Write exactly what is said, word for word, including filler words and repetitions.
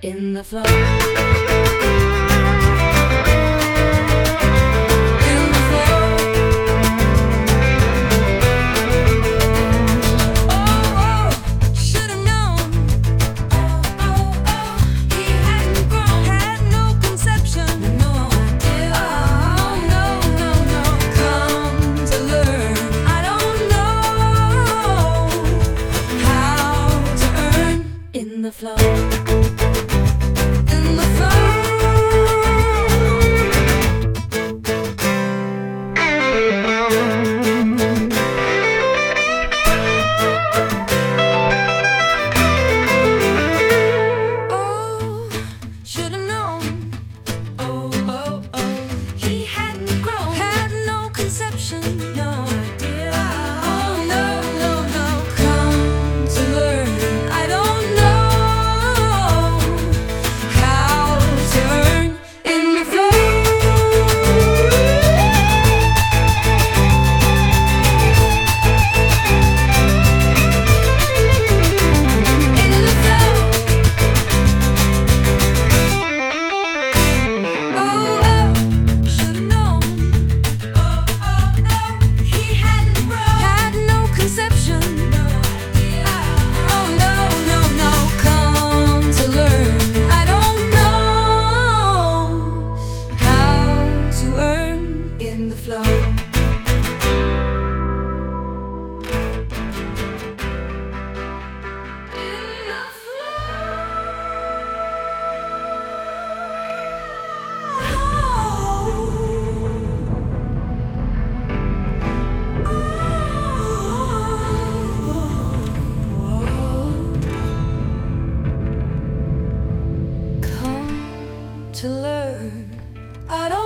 in the flow. In the flow, in the flow. Oh, should've known. Oh, oh, oh, he hadn't grown, had no conception, no idea. Oh, no, no, no, come to learn. I don't in the flow. Come to learn. I don't